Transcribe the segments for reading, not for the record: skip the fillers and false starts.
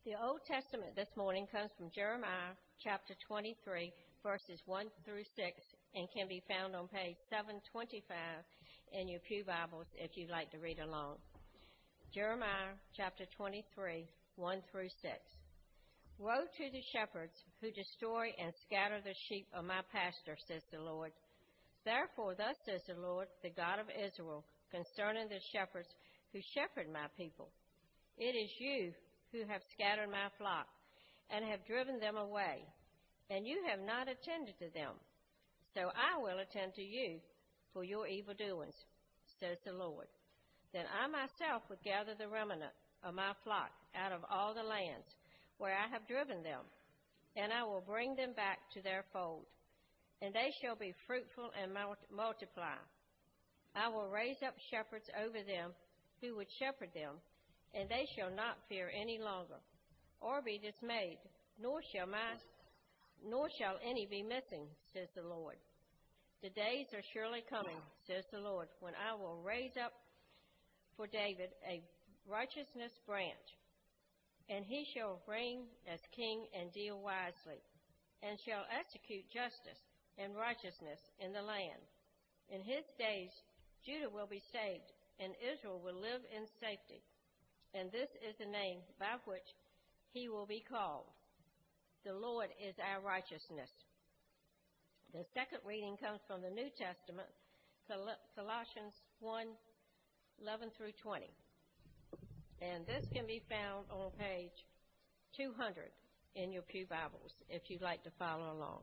The Old Testament this morning comes from Jeremiah chapter 23, verses 1 through 6, and can be found on page 725 in your pew Bibles if you'd like to read along. Jeremiah chapter 23, 1 through 6. Woe to the shepherds who destroy and scatter the sheep of my pasture, says the Lord. Therefore, thus says the Lord, the God of Israel, concerning the shepherds who shepherd my people. It is you who have scattered my flock and have driven them away, and you have not attended to them. So I will attend to you for your evil doings, says the Lord. Then I myself would gather the remnant of my flock out of all the lands where I have driven them, and I will bring them back to their fold, and they shall be fruitful and multiply. I will raise up shepherds over them who would shepherd them, and they shall not fear any longer, or be dismayed, nor shall any be missing, says the Lord. The days are surely coming, says the Lord, when I will raise up for David a righteousness branch, and he shall reign as king and deal wisely, and shall execute justice and righteousness in the land. In his days Judah will be saved, and Israel will live in safety. And this is the name by which he will be called. The Lord is our righteousness. The second reading comes from the New Testament, Colossians 1, 11 through 20. And this can be found on page 200 in your pew Bibles, if you'd like to follow along.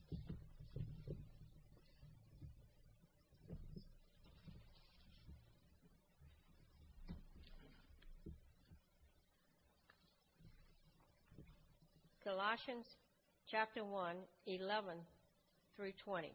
Colossians chapter 1, 11 through 20.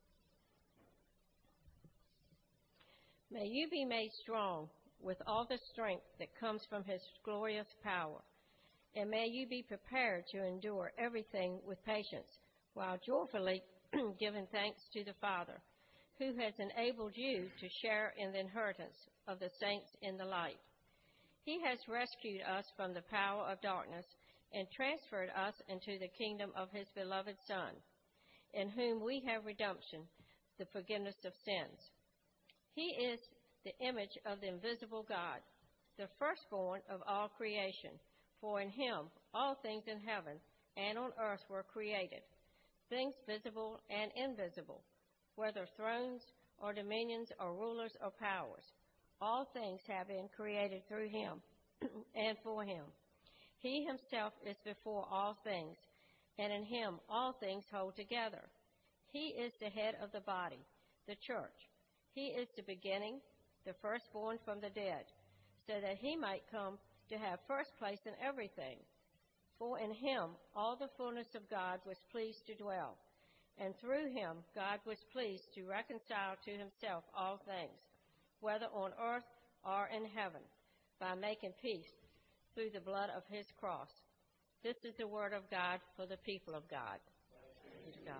May you be made strong with all the strength that comes from his glorious power, and may you be prepared to endure everything with patience, while joyfully giving thanks to the Father, who has enabled you to share in the inheritance of the saints in the light. He has rescued us from the power of darkness and transferred us into the kingdom of his beloved Son, in whom we have redemption, the forgiveness of sins. He is the image of the invisible God, the firstborn of all creation. For in him all things in heaven and on earth were created, things visible and invisible, whether thrones or dominions or rulers or powers. All things have been created through him and for him. He himself is before all things, and in him all things hold together. He is the head of the body, the church. He is the beginning, the firstborn from the dead, so that he might come to have first place in everything. For in him all the fullness of God was pleased to dwell, and through him God was pleased to reconcile to himself all things, whether on earth or in heaven, by making peace through the blood of his cross. This is the word of God for the people of God. Praise God.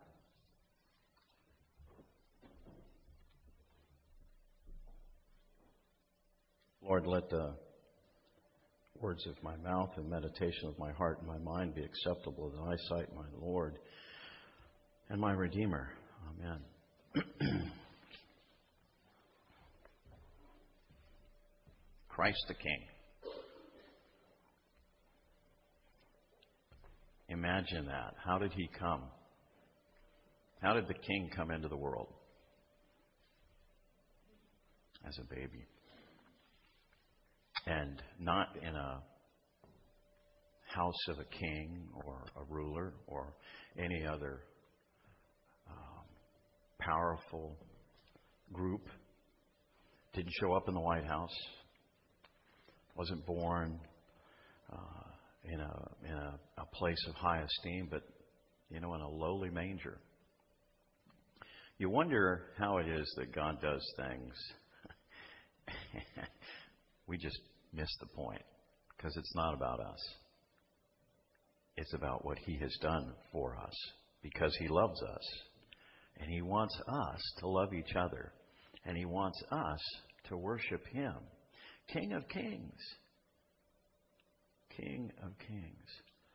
Lord, let the words of my mouth and meditation of my heart and my mind be acceptable in thy sight, my Lord and my Redeemer. Amen. Christ the King. Imagine that. How did he come? How did the King come into the world? As a baby. And not in a house of a king or a ruler or any other powerful group. Didn't show up in the White House. Wasn't born in a place of high esteem, but in a lowly manger. You wonder how it is that God does things. We just miss the point, because it's not about us. It's about what he has done for us, because he loves us, and he wants us to love each other, and he wants us to worship him. King of Kings. King of Kings.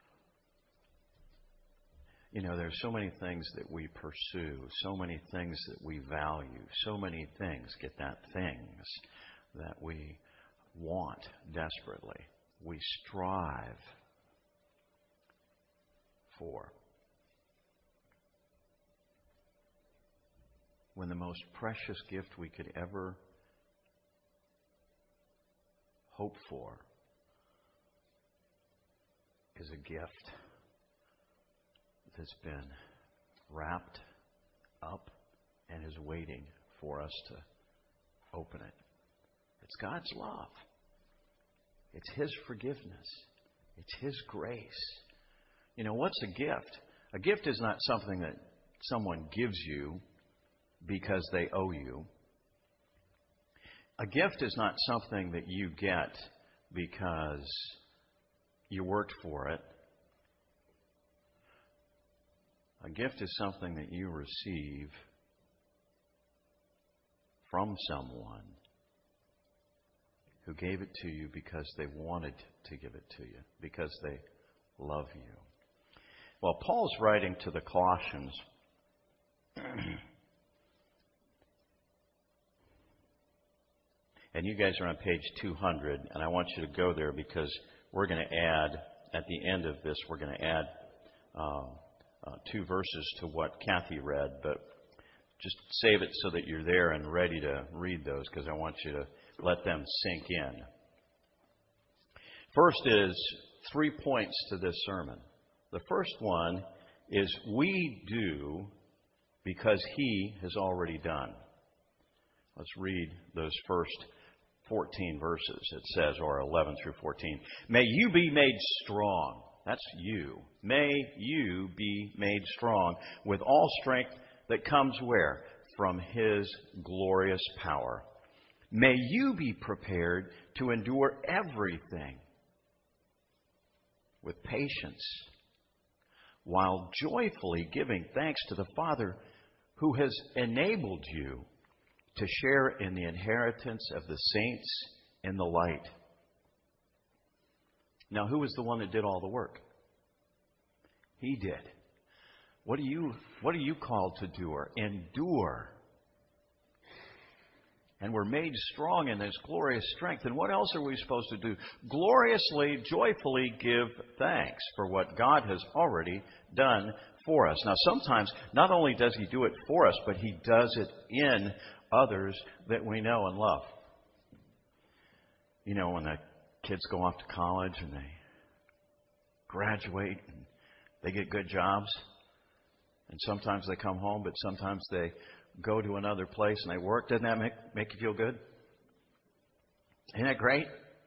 You know, there's so many things that we pursue, so many things that we value, so many things, get that, things that we want desperately, we strive for. When the most precious gift we could ever hope for is a gift that's been wrapped up and is waiting for us to open it. It's God's love. It's His forgiveness. It's His grace. You know, what's a gift? A gift is not something that someone gives you because they owe you. A gift is not something that you get because you worked for it. A gift is something that you receive from someone who gave it to you because they wanted to give it to you, because they love you. Well, Paul's writing to the Colossians. And you guys are on page 200, and I want you to go there because we're going to add, at the end of this, we're going to add 2 verses to what Kathy read, but just save it so that you're there and ready to read those because I want you to let them sink in. First is 3 points to this sermon. The first one is we do because He has already done. Let's read those first 14 verses. It says, or 11 through 14. May you be made strong. That's you. May you be made strong with all strength that comes where? From His glorious power. May you be prepared to endure everything with patience, while joyfully giving thanks to the Father who has enabled you to share in the inheritance of the saints in the light. Now, who was the one that did all the work? He did. What are you called to do? Endure. And we're made strong in His glorious strength. And what else are we supposed to do? Gloriously, joyfully give thanks for what God has already done for us. Now, sometimes not only does He do it for us, but He does it in others that we know and love. You know, when the kids go off to college and they graduate and they get good jobs, and sometimes they come home, but sometimes they go to another place and they work. Doesn't that make you feel good? Isn't that great?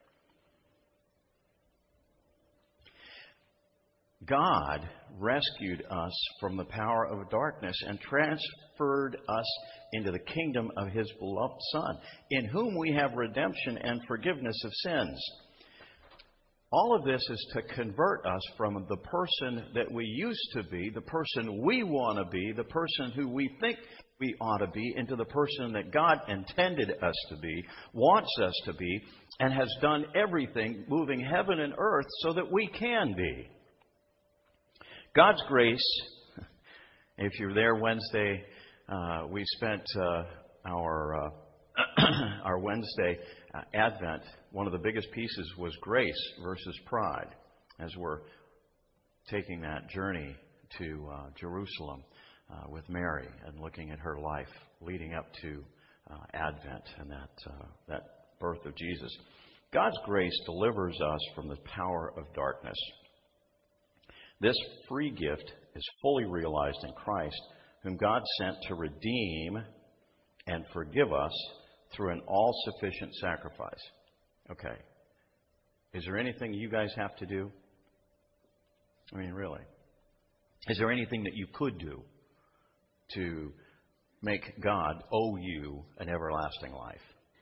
God rescued us from the power of darkness and transferred us into the kingdom of His beloved Son, in whom we have redemption and forgiveness of sins. All of this is to convert us from the person that we used to be, the person we want to be, the person who we think we ought to be, into the person that God intended us to be, wants us to be, and has done everything, moving heaven and earth so that we can be. God's grace, if you're there Wednesday, we spent our Wednesday Advent. One of the biggest pieces was grace versus pride, as we're taking that journey to Jerusalem with Mary and looking at her life leading up to Advent and that birth of Jesus. God's grace delivers us from the power of darkness. This free gift is fully realized in Christ, whom God sent to redeem and forgive us through an all-sufficient sacrifice. Okay. Is there anything you guys have to do? I mean, really. Is there anything that you could do to make God owe you an everlasting life?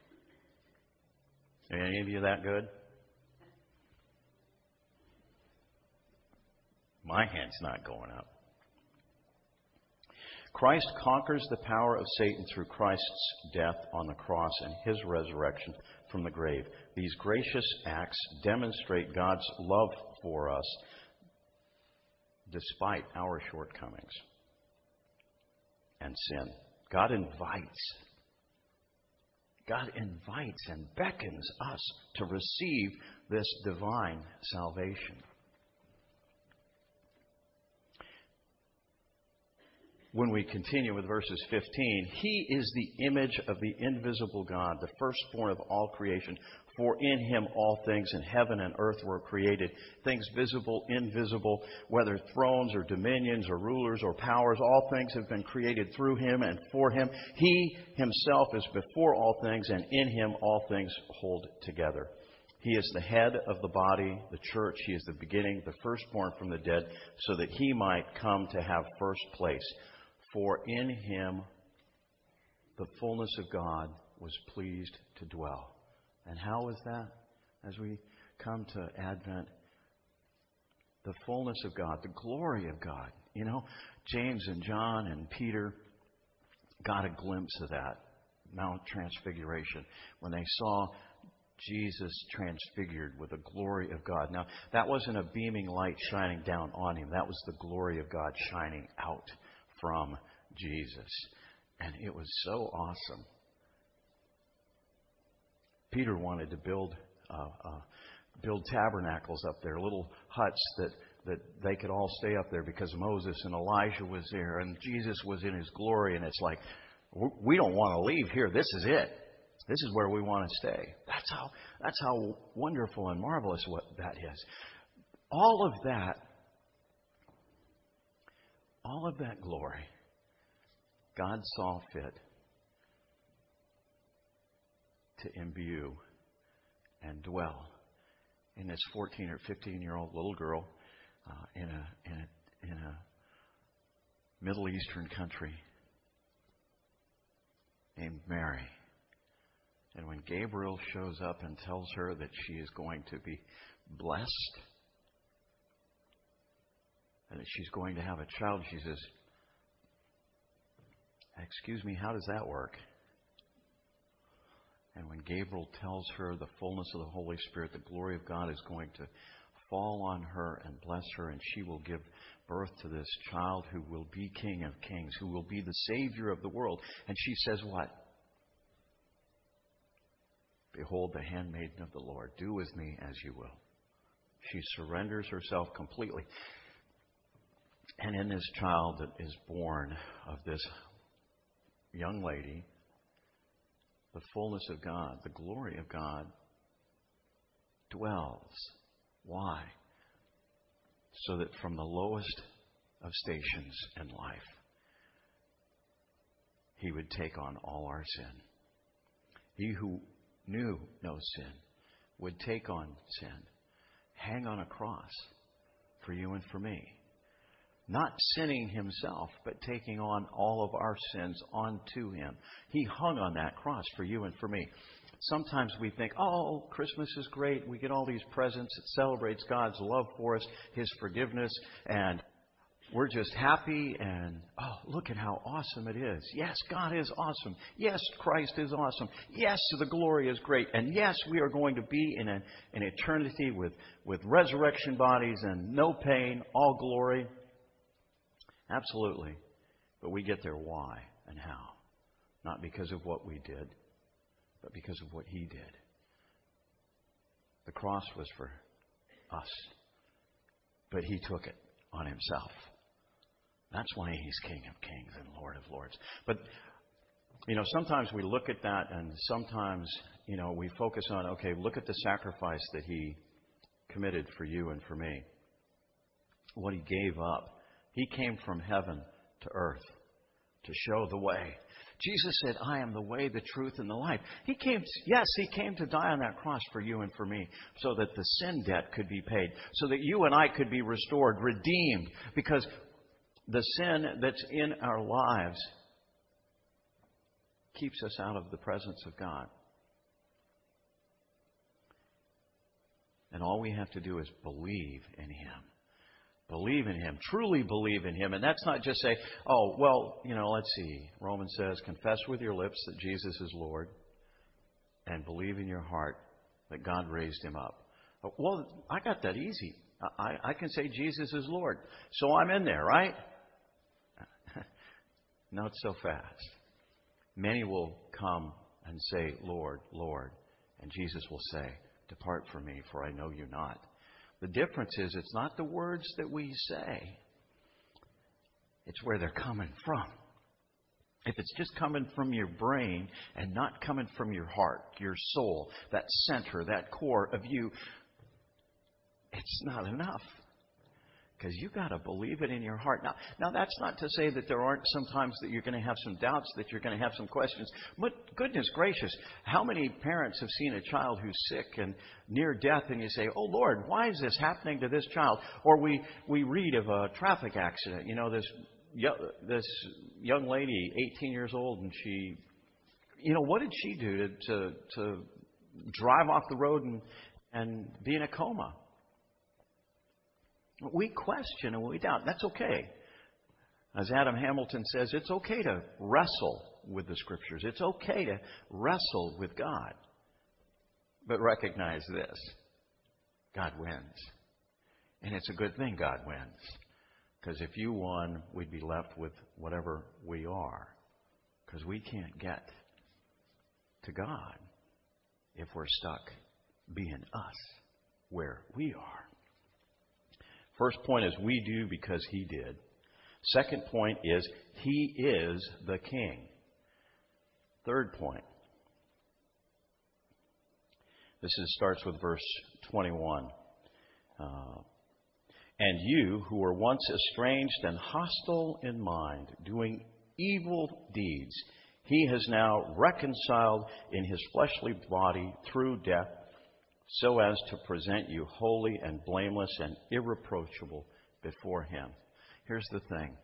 Are any of you that good? My hand's not going up. Christ conquers the power of Satan through Christ's death on the cross and his resurrection from the grave. These gracious acts demonstrate God's love for us despite our shortcomings and sin. God invites and beckons us to receive this divine salvation. When we continue with verses 15, He is the image of the invisible God, the firstborn of all creation. For in Him all things in heaven and earth were created, things visible, invisible, whether thrones or dominions or rulers or powers, all things have been created through Him and for Him. He Himself is before all things, and in Him all things hold together. He is the head of the body, the church. He is the beginning, the firstborn from the dead, so that He might come to have first place. For in Him the fullness of God was pleased to dwell. And how is that? As we come to Advent, the fullness of God, the glory of God. You know, James and John and Peter got a glimpse of that, Mount Transfiguration, when they saw Jesus transfigured with the glory of God. Now, that wasn't a beaming light shining down on Him. That was the glory of God shining out from Jesus. And it was so awesome. Peter wanted to build tabernacles up there, little huts that they could all stay up there because Moses and Elijah was there and Jesus was in His glory. And it's like, we don't want to leave here. This is it. This is where we want to stay. That's how wonderful and marvelous what that is. All of that glory, God saw fit to imbue and dwell in this 14 or 15-year-old little girl in a Middle Eastern country named Mary. And when Gabriel shows up and tells her that she is going to be blessed and that she's going to have a child, she says, "Excuse me, how does that work?" And when Gabriel tells her the fullness of the Holy Spirit, the glory of God is going to fall on her and bless her, and she will give birth to this child who will be King of Kings, who will be the Savior of the world. And she says what? "Behold, the handmaiden of the Lord. Do with me as you will." She surrenders herself completely. And in this child that is born of this young lady, the fullness of God, the glory of God dwells. Why? So that from the lowest of stations in life, He would take on all our sin. He who knew no sin would take on sin, hang on a cross for you and for me. Not sinning Himself, but taking on all of our sins onto Him. He hung on that cross for you and for me. Sometimes we think, oh, Christmas is great. We get all these presents. It celebrates God's love for us, His forgiveness, and we're just happy and, oh, look at how awesome it is. Yes, God is awesome. Yes, Christ is awesome. Yes, the glory is great. And yes, we are going to be in an eternity with resurrection bodies and no pain, all glory. Absolutely. But we get there why and how? Not because of what we did, but because of what He did. The cross was for us, but He took it on Himself. That's why He's King of Kings and Lord of Lords. But, sometimes we look at that and sometimes, we focus on, okay, look at the sacrifice that He committed for you and for me. What He gave up. He came from heaven to earth to show the way. Jesus said, "I am the way, the truth, and the life." He came to die on that cross for you and for me so that the sin debt could be paid, so that you and I could be restored, redeemed, because the sin that's in our lives keeps us out of the presence of God. And all we have to do is believe in Him. Believe in Him. Truly believe in Him. And that's not just say, oh, well, let's see. Romans says, confess with your lips that Jesus is Lord and believe in your heart that God raised Him up. Well, I got that easy. I can say Jesus is Lord. So I'm in there, right? Not so fast. Many will come and say, Lord, Lord. And Jesus will say, depart from me, for I know you not. The difference is it's not the words that we say. It's where they're coming from. If it's just coming from your brain and not coming from your heart, your soul, that center, that core of you, it's not enough. Because you've got to believe it in your heart. Now, that's not to say that there aren't some times that you're going to have some doubts, that you're going to have some questions. But goodness gracious, how many parents have seen a child who's sick and near death, and you say, oh, Lord, why is this happening to this child? Or we read of a traffic accident. This young lady, 18 years old, and she, what did she do to drive off the road and be in a coma? We question and we doubt. That's okay. As Adam Hamilton says, it's okay to wrestle with the Scriptures. It's okay to wrestle with God. But recognize this. God wins. And it's a good thing God wins. Because if you won, we'd be left with whatever we are. Because we can't get to God if we're stuck being us where we are. First point is we do because He did. Second point is He is the King. Third point. Starts with verse 21. And you who were once estranged and hostile in mind, doing evil deeds, He has now reconciled in His fleshly body through death, so as to present you holy and blameless and irreproachable before Him. Here's the thing.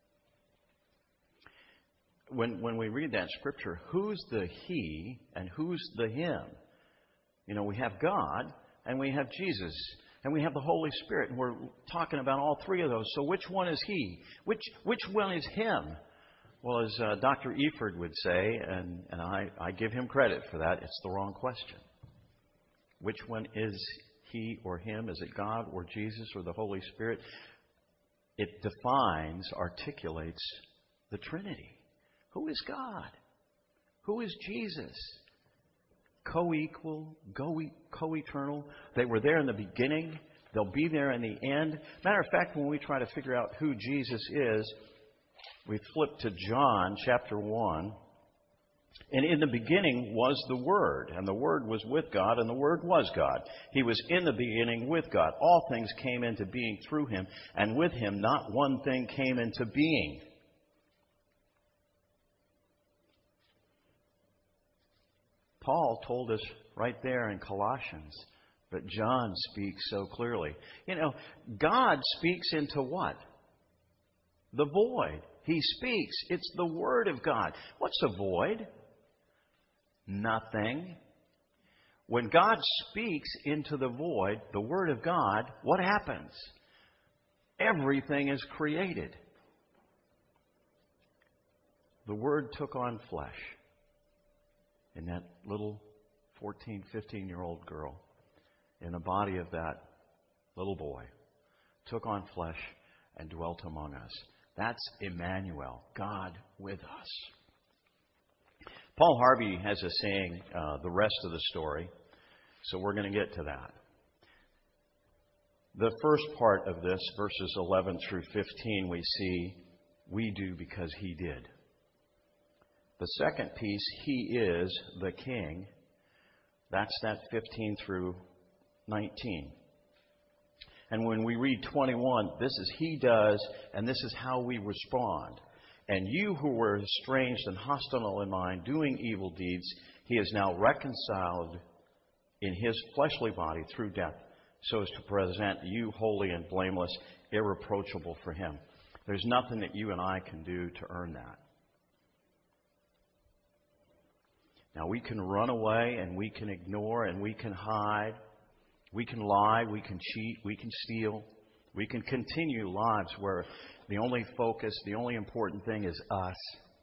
When we read that Scripture, who's the He and who's the Him? We have God and we have Jesus and we have the Holy Spirit, and we're talking about all three of those. So which one is He? Which one is Him? Well, as Dr. Eford would say, and I give him credit for that, it's the wrong question. Which one is He or Him? Is it God or Jesus or the Holy Spirit? It defines, articulates the Trinity. Who is God? Who is Jesus? Co-equal, co-eternal. They were there in the beginning. They'll be there in the end. Matter of fact, when we try to figure out who Jesus is, we flip to John chapter 1. And in the beginning was the Word, and the Word was with God, and the Word was God. He was in the beginning with God. All things came into being through Him, and with Him not one thing came into being. Paul told us right there in Colossians, but John speaks so clearly. God speaks into what? The void. He speaks. It's the Word of God. What's a void? Nothing. When God speaks into the void, the Word of God, what happens? Everything is created. The Word took on flesh in that little 14, 15-year-old girl, in the body of that little boy, took on flesh and dwelt among us. That's Emmanuel, God with us. Paul Harvey has a saying, the rest of the story, so we're going to get to that. The first part of this, verses 11 through 15, we see, we do because He did. The second piece, He is the King. That's that 15 through 19. And when we read 21, this is He does, and this is how we respond. And you who were estranged and hostile in mind, doing evil deeds, He is now reconciled in His fleshly body through death, so as to present you holy and blameless, irreproachable for Him. There's nothing that you and I can do to earn that. Now, we can run away and we can ignore and we can hide. We can lie, we can cheat, we can steal. We can continue lives where the only focus, the only important thing is us.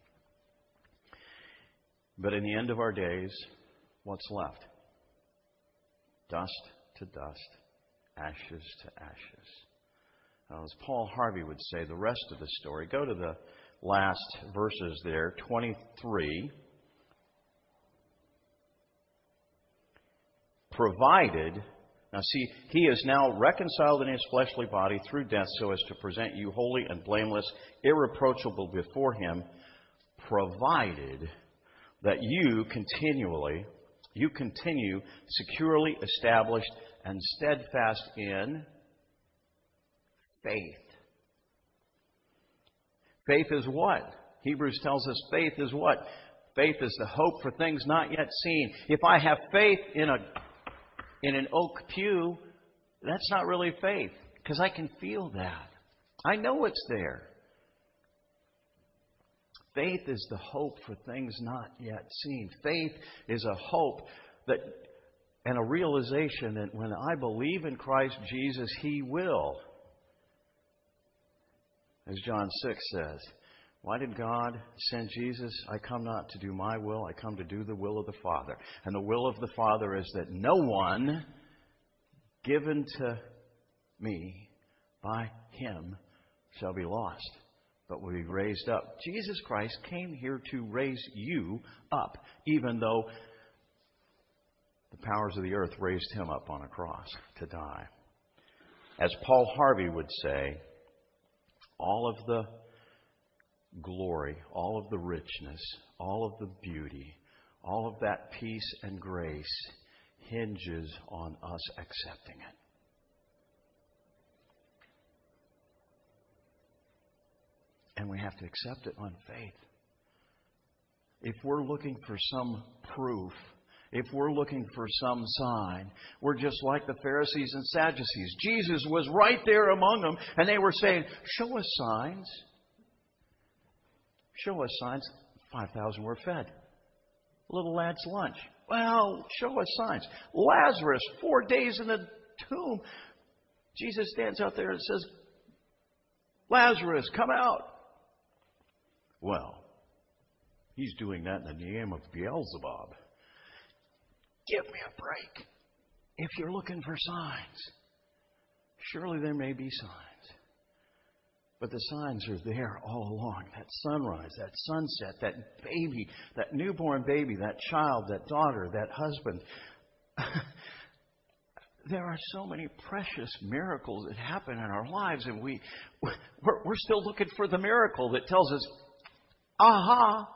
But in the end of our days, what's left? Dust to dust, ashes to ashes. Now, as Paul Harvey would say, the rest of the story, go to the last verses there, 23. Provided, now see, he is now reconciled in his fleshly body through death so as to present you holy and blameless, irreproachable before him, provided that you continue securely established and steadfast in faith. Faith is what? Hebrews tells us faith is what? Faith is the hope for things not yet seen. If I have faith in an oak pew, that's not really faith, because I can feel that. I know it's there. Faith is the hope for things not yet seen. Faith is a hope that and a realization that when I believe in Christ Jesus, He will. As John 6 says, why did God send Jesus? I come not to do my will, I come to do the will of the Father. And the will of the Father is that no one given to me by Him shall be lost, but will be raised up. Jesus Christ came here to raise you up, even though the powers of the earth raised Him up on a cross to die. As Paul Harvey would say, all of the glory, all of the richness, all of the beauty, all of that peace and grace hinges on us accepting it. And we have to accept it on faith. If we're looking for some proof, if we're looking for some sign, we're just like the Pharisees and Sadducees. Jesus was right there among them, and they were saying, show us signs. Show us signs. 5,000 were fed. Little lad's lunch. Well, show us signs. Lazarus, 4 days in the tomb. Jesus stands out there and says, Lazarus, come out. Well, he's doing that in the name of Beelzebub. Give me a break. If you're looking for signs, surely there may be signs. But the signs are there all along. That sunrise, that sunset, that baby, that newborn baby, that child, that daughter, that husband. There are so many precious miracles that happen in our lives, and we're still looking for the miracle that tells us, aha!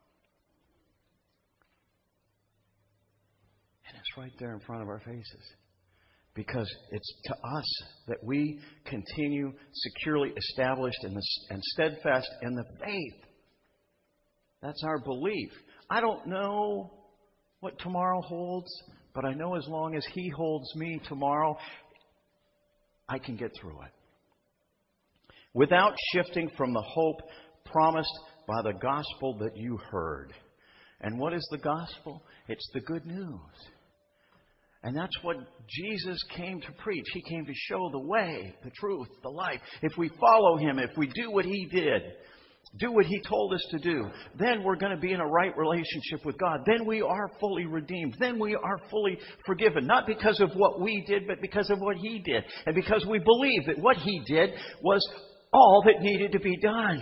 And it's right there in front of our faces. Because it's to us that we continue securely established and steadfast in the faith. That's our belief. I don't know what tomorrow holds, but I know as long as He holds me tomorrow, I can get through it. Without shifting from the hope promised by the gospel that you heard. And what is the gospel? It's the good news. And that's what Jesus came to preach. He came to show the way, the truth, the life. If we follow Him, if we do what He did, do what He told us to do, then we're going to be in a right relationship with God. Then we are fully redeemed. Then we are fully forgiven. Not because of what we did, but because of what He did. And because we believe that what He did was all that needed to be done.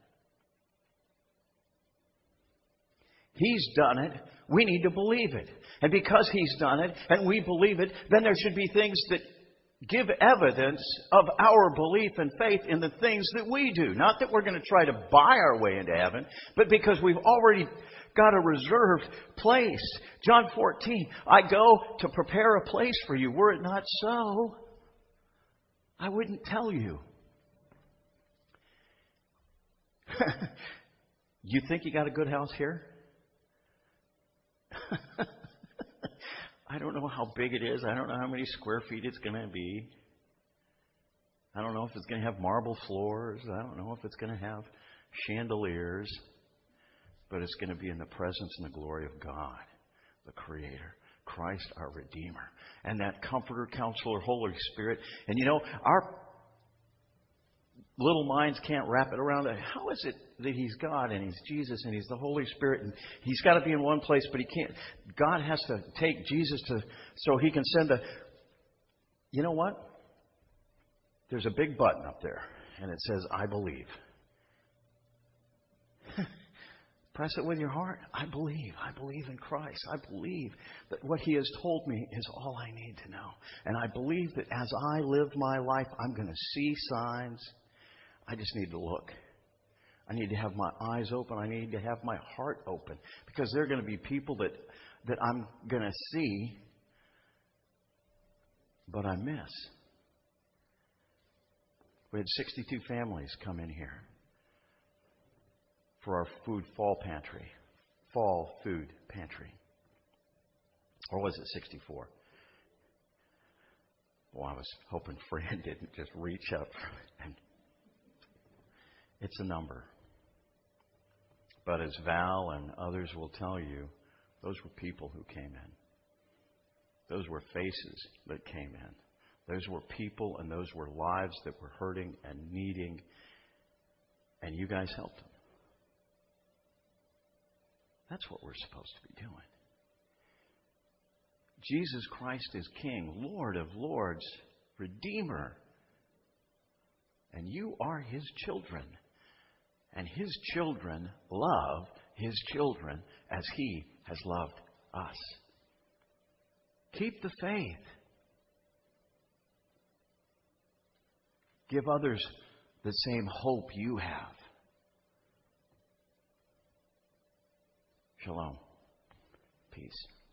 He's done it. We need to believe it. And because He's done it and we believe it, then there should be things that give evidence of our belief and faith in the things that we do. Not that we're going to try to buy our way into heaven, but because we've already got a reserved place. John 14, I go to prepare a place for you. Were it not so, I wouldn't tell you. You think you got a good house here? I don't know how big it is. I don't know how many square feet it's going to be. I don't know if it's going to have marble floors. I don't know if it's going to have chandeliers. But it's going to be in the presence and the glory of God, the Creator, Christ our Redeemer, and that Comforter, Counselor, Holy Spirit. And you know, little minds can't wrap it around it. How is it that He's God and He's Jesus and He's the Holy Spirit and He's got to be in one place, but He can't? God has to take Jesus so He can send a... You know what? There's a big button up there, and it says, I believe. Press it with your heart. I believe. I believe in Christ. I believe that what He has told me is all I need to know. And I believe that as I live my life, I'm going to see signs. I just need to look. I need to have my eyes open. I need to have my heart open. Because there are going to be people that I'm going to see, but I miss. We had 62 families come in here for our fall food pantry. Or was it 64? Well, I was hoping Fran didn't just reach up. And it's a number. But as Val and others will tell you, those were people who came in. Those were faces that came in. Those were people and those were lives that were hurting and needing. And you guys helped them. That's what we're supposed to be doing. Jesus Christ is King, Lord of Lords, Redeemer. And you are His children. And His children love His children as He has loved us. Keep the faith. Give others the same hope you have. Shalom. Peace.